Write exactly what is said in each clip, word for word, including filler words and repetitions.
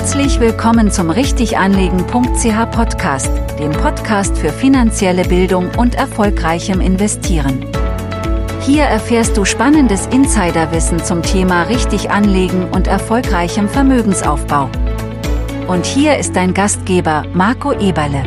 Herzlich willkommen zum richtiganlegen punkt c h Podcast, dem Podcast für finanzielle Bildung und erfolgreichem Investieren. Hier erfährst du spannendes Insiderwissen zum Thema richtig anlegen und erfolgreichem Vermögensaufbau. Und hier ist dein Gastgeber Marco Eberle.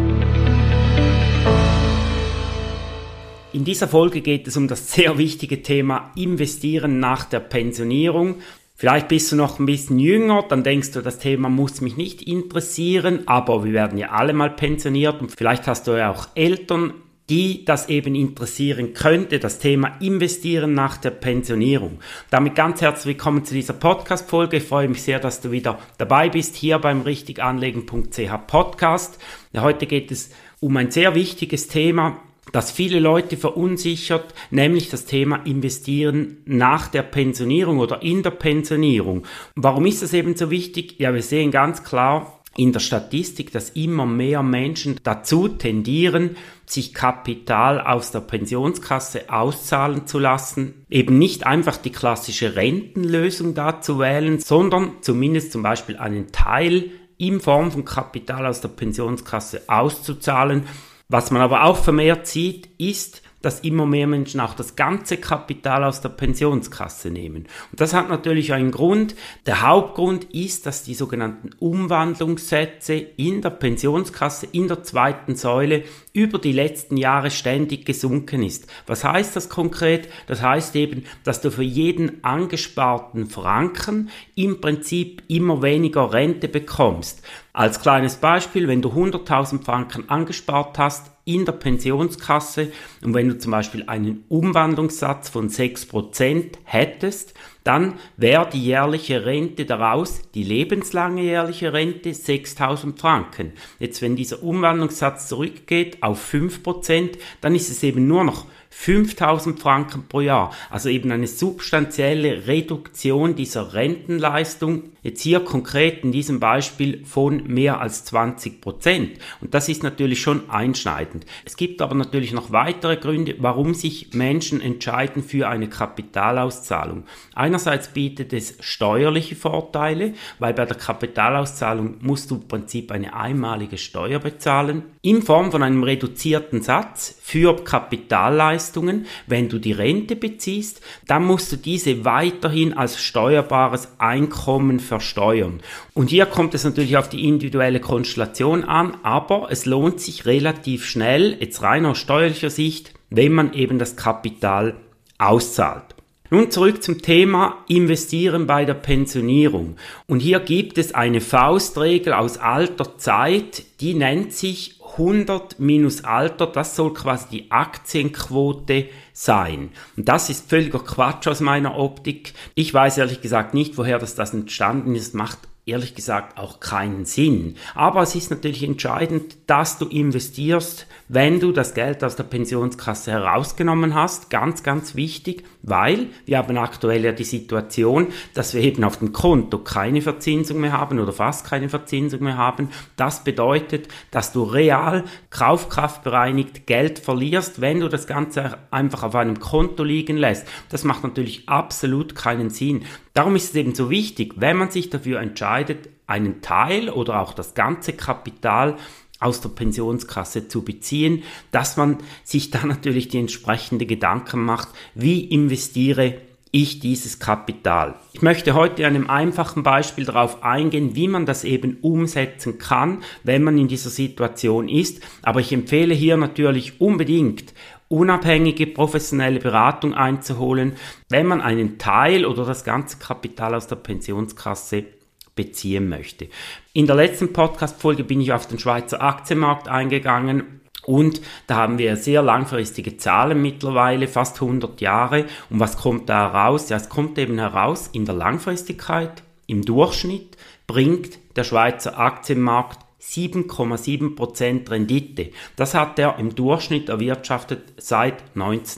In dieser Folge geht es um das sehr wichtige Thema Investieren nach der Pensionierung. Vielleicht bist du noch ein bisschen jünger, dann denkst du, das Thema muss mich nicht interessieren, aber wir werden ja alle mal pensioniert und vielleicht hast du ja auch Eltern, die das eben interessieren könnte, das Thema Investieren nach der Pensionierung. Damit ganz herzlich willkommen zu dieser Podcast-Folge. Ich freue mich sehr, dass du wieder dabei bist, hier beim richtiganlegen punkt c h Podcast. Ja, heute geht es um ein sehr wichtiges Thema, das viele Leute verunsichert, nämlich das Thema Investieren nach der Pensionierung oder in der Pensionierung. Warum ist das eben so wichtig? Ja, wir sehen ganz klar in der Statistik, dass immer mehr Menschen dazu tendieren, sich Kapital aus der Pensionskasse auszahlen zu lassen, eben nicht einfach die klassische Rentenlösung da zu wählen, sondern zumindest zum Beispiel einen Teil in Form von Kapital aus der Pensionskasse auszuzahlen. Was man aber auch vermehrt sieht, ist, dass immer mehr Menschen auch das ganze Kapital aus der Pensionskasse nehmen. Und das hat natürlich einen Grund. Der Hauptgrund ist, dass die sogenannten Umwandlungssätze in der Pensionskasse, in der zweiten Säule, über die letzten Jahre ständig gesunken ist. Was heißt das konkret? Das heißt eben, dass du für jeden angesparten Franken im Prinzip immer weniger Rente bekommst. Als kleines Beispiel, wenn du hunderttausend Franken angespart hast in der Pensionskasse und wenn du zum Beispiel einen Umwandlungssatz von sechs Prozent hättest, dann wäre die jährliche Rente daraus, die lebenslange jährliche Rente, sechstausend Franken. Jetzt, wenn dieser Umwandlungssatz zurückgeht auf fünf Prozent, dann ist es eben nur noch fünftausend Franken pro Jahr. Also eben eine substanzielle Reduktion dieser Rentenleistung. Jetzt hier konkret in diesem Beispiel von mehr als zwanzig Prozent. Und das ist natürlich schon einschneidend. Es gibt aber natürlich noch weitere Gründe, warum sich Menschen entscheiden für eine Kapitalauszahlung. Einerseits bietet es steuerliche Vorteile, weil bei der Kapitalauszahlung musst du im Prinzip eine einmalige Steuer bezahlen, in Form von einem reduzierten Satz für Kapitalleistungen. Wenn du die Rente beziehst, dann musst du diese weiterhin als steuerbares Einkommen versteuern. Und hier kommt es natürlich auf die individuelle Konstellation an, aber es lohnt sich relativ schnell, jetzt rein aus steuerlicher Sicht, wenn man eben das Kapital auszahlt. Nun zurück zum Thema Investieren bei der Pensionierung. Und hier gibt es eine Faustregel aus alter Zeit, die nennt sich hundert minus Alter, das soll quasi die Aktienquote sein. Und das ist völliger Quatsch aus meiner Optik. Ich weiß ehrlich gesagt nicht, woher das, das entstanden ist, macht ehrlich gesagt auch keinen Sinn. Aber es ist natürlich entscheidend, dass du investierst, wenn du das Geld aus der Pensionskasse herausgenommen hast. Ganz, ganz wichtig, weil wir haben aktuell ja die Situation, dass wir eben auf dem Konto keine Verzinsung mehr haben oder fast keine Verzinsung mehr haben. Das bedeutet, dass du real kaufkraftbereinigt Geld verlierst, wenn du das Ganze einfach auf einem Konto liegen lässt. Das macht natürlich absolut keinen Sinn. Darum ist es eben so wichtig, wenn man sich dafür entscheidet, einen Teil oder auch das ganze Kapital aus der Pensionskasse zu beziehen, dass man sich dann natürlich die entsprechenden Gedanken macht, wie investiere ich dieses Kapital. Ich möchte heute an einem einfachen Beispiel darauf eingehen, wie man das eben umsetzen kann, wenn man in dieser Situation ist. Aber ich empfehle hier natürlich unbedingt, unabhängige professionelle Beratung einzuholen, wenn man einen Teil oder das ganze Kapital aus der Pensionskasse beziehen möchte. In der letzten Podcast-Folge bin ich auf den Schweizer Aktienmarkt eingegangen und da haben wir sehr langfristige Zahlen mittlerweile, fast hundert Jahre. Und was kommt da heraus? Ja, es kommt eben heraus, in der Langfristigkeit, im Durchschnitt bringt der Schweizer Aktienmarkt sieben Komma sieben Prozent Rendite. Das hat er im Durchschnitt erwirtschaftet seit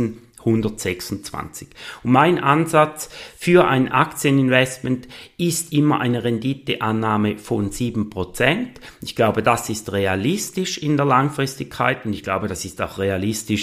neunzehnhundertsechsundzwanzig. Und mein Ansatz für ein Aktieninvestment ist immer eine Renditeannahme von sieben Prozent. Ich glaube, das ist realistisch in der Langfristigkeit und ich glaube, das ist auch realistisch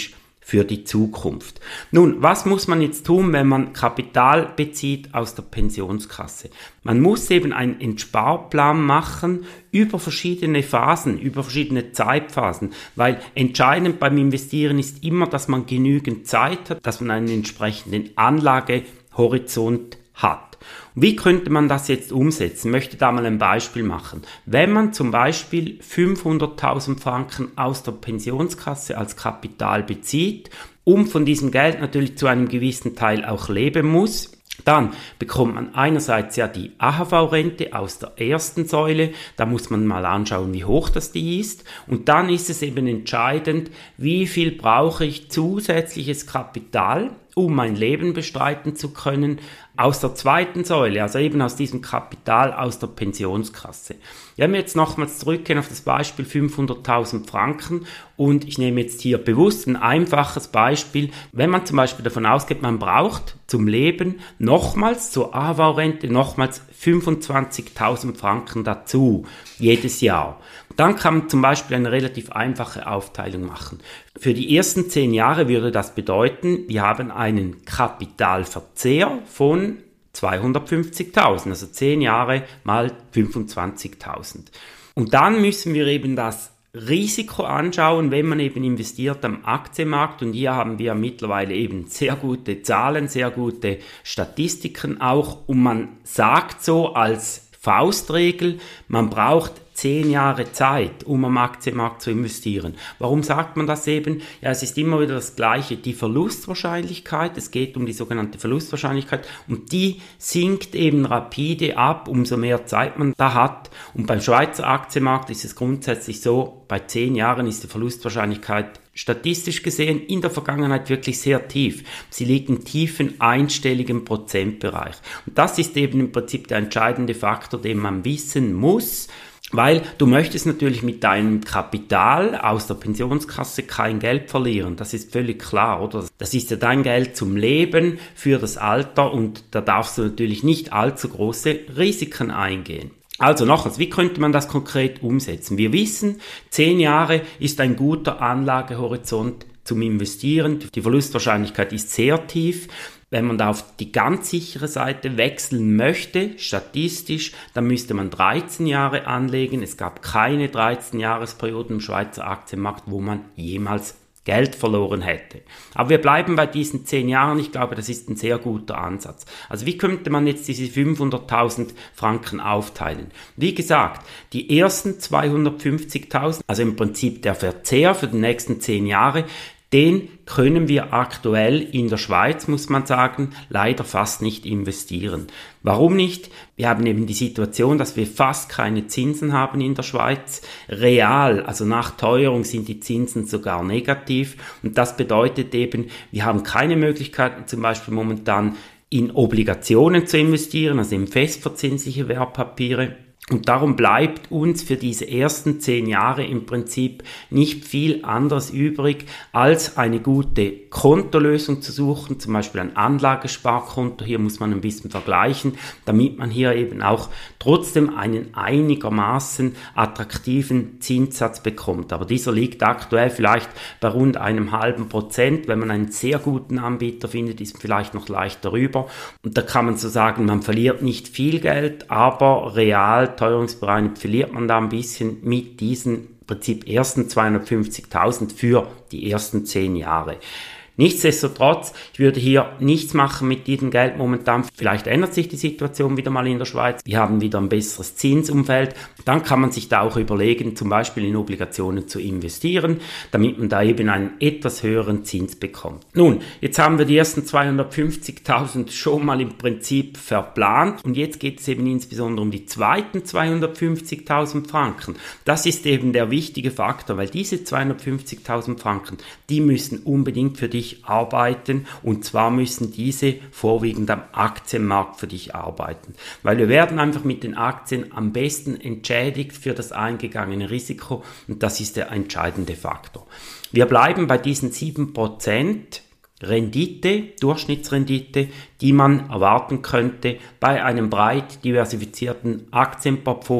für die Zukunft. Nun, was muss man jetzt tun, wenn man Kapital bezieht aus der Pensionskasse? Man muss eben einen Entsparplan machen über verschiedene Phasen, über verschiedene Zeitphasen, weil entscheidend beim Investieren ist immer, dass man genügend Zeit hat, dass man einen entsprechenden Anlagehorizont hat. Wie könnte man das jetzt umsetzen? Ich möchte da mal ein Beispiel machen. Wenn man zum Beispiel fünfhunderttausend Franken aus der Pensionskasse als Kapital bezieht und von diesem Geld natürlich zu einem gewissen Teil auch leben muss, dann bekommt man einerseits ja die A H V-Rente aus der ersten Säule, da muss man mal anschauen, wie hoch das die ist, und dann ist es eben entscheidend, wie viel brauche ich zusätzliches Kapital, um mein Leben bestreiten zu können, aus der zweiten Säule, also eben aus diesem Kapital aus der Pensionskasse. Wenn wir jetzt nochmals zurückgehen auf das Beispiel fünfhunderttausend Franken und ich nehme jetzt hier bewusst ein einfaches Beispiel, wenn man zum Beispiel davon ausgeht, man braucht zum Leben nochmals zur A H V-Rente nochmals fünfundzwanzigtausend Franken dazu, jedes Jahr. Dann kann man zum Beispiel eine relativ einfache Aufteilung machen. Für die ersten zehn Jahre würde das bedeuten, wir haben einen Kapitalverzehr von zweihundertfünfzigtausend, also zehn Jahre mal fünfundzwanzigtausend. Und dann müssen wir eben das Risiko anschauen, wenn man eben investiert am Aktienmarkt, und hier haben wir mittlerweile eben sehr gute Zahlen, sehr gute Statistiken auch, und man sagt so als Faustregel, man braucht zehn Jahre Zeit, um am Aktienmarkt zu investieren. Warum sagt man das eben? Ja, es ist immer wieder das Gleiche, die Verlustwahrscheinlichkeit, es geht um die sogenannte Verlustwahrscheinlichkeit, und die sinkt eben rapide ab, umso mehr Zeit man da hat. Und beim Schweizer Aktienmarkt ist es grundsätzlich so, bei zehn Jahren ist die Verlustwahrscheinlichkeit statistisch gesehen in der Vergangenheit wirklich sehr tief. Sie liegt im tiefen einstelligen Prozentbereich. Und das ist eben im Prinzip der entscheidende Faktor, den man wissen muss, weil du möchtest natürlich mit deinem Kapital aus der Pensionskasse kein Geld verlieren. Das ist völlig klar, oder? Das ist ja dein Geld zum Leben für das Alter, und da darfst du natürlich nicht allzu große Risiken eingehen. Also nochmals, wie könnte man das konkret umsetzen? Wir wissen, zehn Jahre ist ein guter Anlagehorizont zum Investieren. Die Verlustwahrscheinlichkeit ist sehr tief. Wenn man da auf die ganz sichere Seite wechseln möchte, statistisch, dann müsste man dreizehn Jahre anlegen. Es gab keine dreizehn-Jahresperioden im Schweizer Aktienmarkt, wo man jemals Geld verloren hätte. Aber wir bleiben bei diesen zehn Jahren. Ich glaube, das ist ein sehr guter Ansatz. Also wie könnte man jetzt diese fünfhunderttausend Franken aufteilen? Wie gesagt, die ersten zweihundertfünfzigtausend, also im Prinzip der Verzehr für die nächsten zehn Jahre, den können wir aktuell in der Schweiz, muss man sagen, leider fast nicht investieren. Warum nicht? Wir haben eben die Situation, dass wir fast keine Zinsen haben in der Schweiz. Real, also nach Teuerung, sind die Zinsen sogar negativ. Und das bedeutet eben, wir haben keine Möglichkeiten, zum Beispiel momentan in Obligationen zu investieren, also in festverzinsliche Wertpapiere. Und darum bleibt uns für diese ersten zehn Jahre im Prinzip nicht viel anderes übrig, als eine gute Kontolösung zu suchen, zum Beispiel ein Anlagesparkonto. Hier muss man ein bisschen vergleichen, damit man hier eben auch trotzdem einen einigermaßen attraktiven Zinssatz bekommt. Aber dieser liegt aktuell vielleicht bei rund einem halben Prozent. Wenn man einen sehr guten Anbieter findet, ist vielleicht noch leicht darüber. Und da kann man so sagen, man verliert nicht viel Geld, aber real teuerungsbereinigt verliert man da ein bisschen mit diesen im Prinzip ersten zweihundertfünfzigtausend für die ersten zehn Jahre. Nichtsdestotrotz, ich würde hier nichts machen mit diesem Geld momentan. Vielleicht ändert sich die Situation wieder mal in der Schweiz. Wir haben wieder ein besseres Zinsumfeld. Dann kann man sich da auch überlegen, zum Beispiel in Obligationen zu investieren, damit man da eben einen etwas höheren Zins bekommt. Nun, jetzt haben wir die ersten zweihundertfünfzigtausend schon mal im Prinzip verplant, und jetzt geht es eben insbesondere um die zweiten zweihundertfünfzigtausend Franken. Das ist eben der wichtige Faktor, weil diese zweihundertfünfzigtausend Franken, die müssen unbedingt für dich arbeiten, und zwar müssen diese vorwiegend am Aktienmarkt für dich arbeiten, weil wir werden einfach mit den Aktien am besten entschädigt für das eingegangene Risiko, und das ist der entscheidende Faktor. Wir bleiben bei diesen sieben Prozent Rendite, Durchschnittsrendite, die man erwarten könnte bei einem breit diversifizierten Aktienportfolio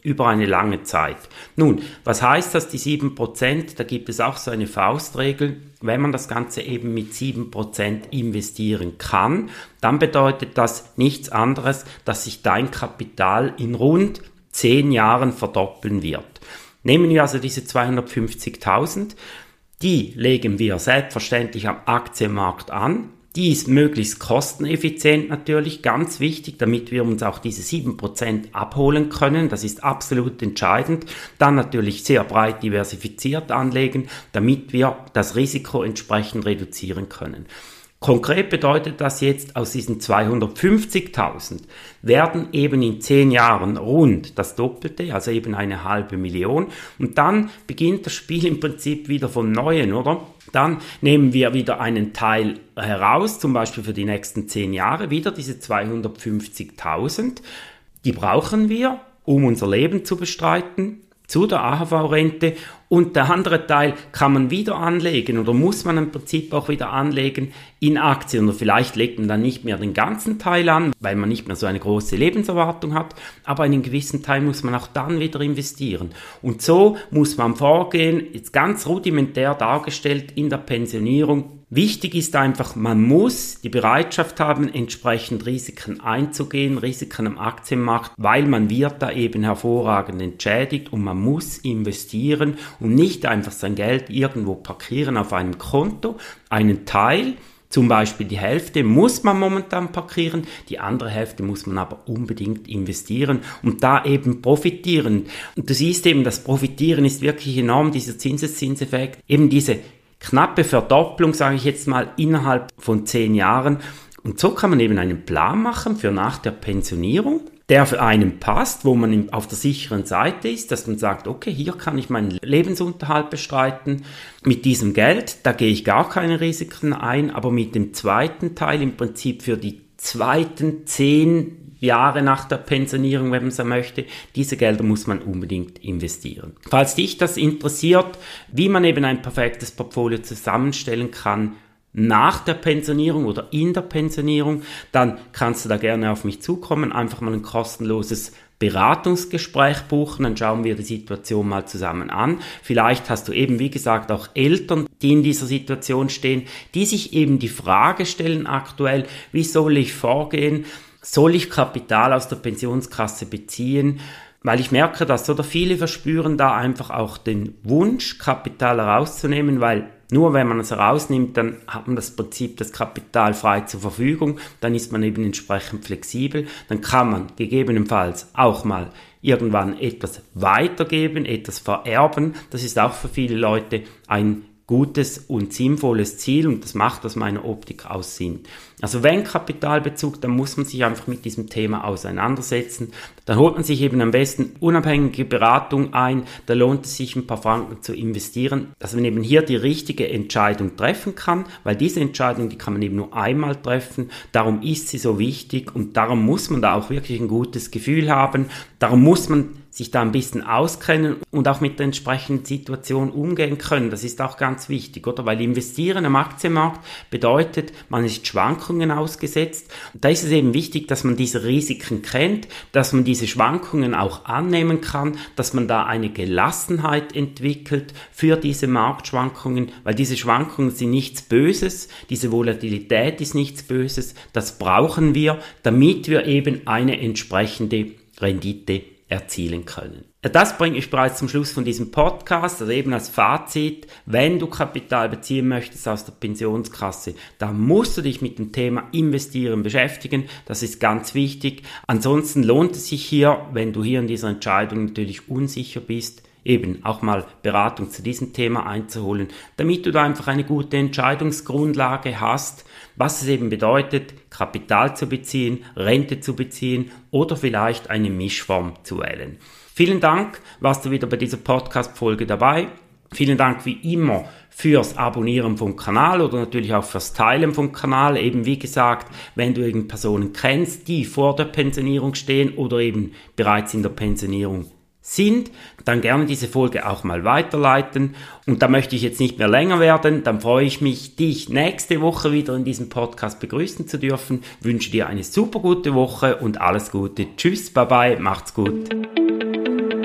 über eine lange Zeit. Nun, was heißt das, die sieben Prozent? Da gibt es auch so eine Faustregel. Wenn man das Ganze eben mit sieben Prozent investieren kann, dann bedeutet das nichts anderes, dass sich dein Kapital in rund zehn Jahren verdoppeln wird. Nehmen wir also diese zweihundertfünfzigtausend, die legen wir selbstverständlich am Aktienmarkt an. Die ist möglichst kosteneffizient natürlich, ganz wichtig, damit wir uns auch diese sieben Prozent abholen können. Das ist absolut entscheidend. Dann natürlich sehr breit diversifiziert anlegen, damit wir das Risiko entsprechend reduzieren können. Konkret bedeutet das jetzt, aus diesen zweihundertfünfzigtausend werden eben in zehn Jahren rund das Doppelte, also eben eine halbe Million. Und dann beginnt das Spiel im Prinzip wieder von Neuem, oder? Dann nehmen wir wieder einen Teil heraus, zum Beispiel für die nächsten zehn Jahre, wieder diese zweihundertfünfzigtausend. Die brauchen wir, um unser Leben zu bestreiten, zu der A H V-Rente, und der andere Teil kann man wieder anlegen oder muss man im Prinzip auch wieder anlegen in Aktien, oder vielleicht legt man dann nicht mehr den ganzen Teil an, weil man nicht mehr so eine große Lebenserwartung hat, aber einen gewissen Teil muss man auch dann wieder investieren. Und so muss man vorgehen, jetzt ganz rudimentär dargestellt in der Pensionierung. Wichtig ist einfach, man muss die Bereitschaft haben, entsprechend Risiken einzugehen, Risiken am Aktienmarkt, weil man wird da eben hervorragend entschädigt, und man muss investieren und nicht einfach sein Geld irgendwo parkieren auf einem Konto. Einen Teil, zum Beispiel die Hälfte, muss man momentan parkieren, die andere Hälfte muss man aber unbedingt investieren und da eben profitieren. Und du siehst eben, das Profitieren ist wirklich enorm, dieser Zinseszinseffekt, eben diese knappe Verdopplung, sage ich jetzt mal, innerhalb von zehn Jahren. Und so kann man eben einen Plan machen für nach der Pensionierung, der für einen passt, wo man auf der sicheren Seite ist, dass man sagt, okay, hier kann ich meinen Lebensunterhalt bestreiten mit diesem Geld, da gehe ich gar keine Risiken ein, aber mit dem zweiten Teil im Prinzip für die zweiten zehn Jahre nach der Pensionierung, wenn man so möchte, diese Gelder muss man unbedingt investieren. Falls dich das interessiert, wie man eben ein perfektes Portfolio zusammenstellen kann nach der Pensionierung oder in der Pensionierung, dann kannst du da gerne auf mich zukommen, einfach mal ein kostenloses Beratungsgespräch buchen, dann schauen wir die Situation mal zusammen an. Vielleicht hast du eben, wie gesagt, auch Eltern, die in dieser Situation stehen, die sich eben die Frage stellen aktuell, wie soll ich vorgehen? Soll ich Kapital aus der Pensionskasse beziehen? Weil ich merke, dass oder viele verspüren da einfach auch den Wunsch, Kapital herauszunehmen, weil nur wenn man es herausnimmt, dann hat man das Prinzip das Kapital frei zur Verfügung, dann ist man eben entsprechend flexibel, dann kann man gegebenenfalls auch mal irgendwann etwas weitergeben, etwas vererben. Das ist auch für viele Leute ein gutes und sinnvolles Ziel und das macht aus meiner Optik aus Sinn. Also wenn Kapitalbezug, dann muss man sich einfach mit diesem Thema auseinandersetzen. Dann holt man sich eben am besten unabhängige Beratung ein, da lohnt es sich ein paar Franken zu investieren, dass man eben hier die richtige Entscheidung treffen kann, weil diese Entscheidung, die kann man eben nur einmal treffen, darum ist sie so wichtig und darum muss man da auch wirklich ein gutes Gefühl haben, darum muss man sich da ein bisschen auskennen und auch mit der entsprechenden Situation umgehen können. Das ist auch ganz wichtig, oder? Weil investieren am Aktienmarkt bedeutet, man ist Schwankungen ausgesetzt. Da ist es eben wichtig, dass man diese Risiken kennt, dass man diese Schwankungen auch annehmen kann, dass man da eine Gelassenheit entwickelt für diese Marktschwankungen, weil diese Schwankungen sind nichts Böses, diese Volatilität ist nichts Böses, das brauchen wir, damit wir eben eine entsprechende Rendite erzielen können. Das bringt mich bereits zum Schluss von diesem Podcast, also eben als Fazit, wenn du Kapital beziehen möchtest aus der Pensionskasse, dann musst du dich mit dem Thema Investieren beschäftigen, das ist ganz wichtig. Ansonsten lohnt es sich hier, wenn du hier in dieser Entscheidung natürlich unsicher bist, eben auch mal Beratung zu diesem Thema einzuholen, damit du da einfach eine gute Entscheidungsgrundlage hast, was es eben bedeutet, Kapital zu beziehen, Rente zu beziehen oder vielleicht eine Mischform zu wählen. Vielen Dank, warst du wieder bei dieser Podcast-Folge dabei. Vielen Dank wie immer fürs Abonnieren vom Kanal oder natürlich auch fürs Teilen vom Kanal. Eben wie gesagt, wenn du irgend Personen kennst, die vor der Pensionierung stehen oder eben bereits in der Pensionierung sind, dann gerne diese Folge auch mal weiterleiten. Und da möchte ich jetzt nicht mehr länger werden, dann freue ich mich, dich nächste Woche wieder in diesem Podcast begrüßen zu dürfen. Wünsche dir eine super gute Woche und alles Gute. Tschüss, bye bye, macht's gut.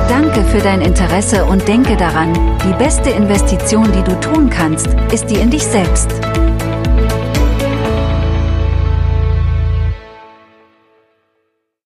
Danke für dein Interesse und denke daran, die beste Investition, die du tun kannst, ist die in dich selbst.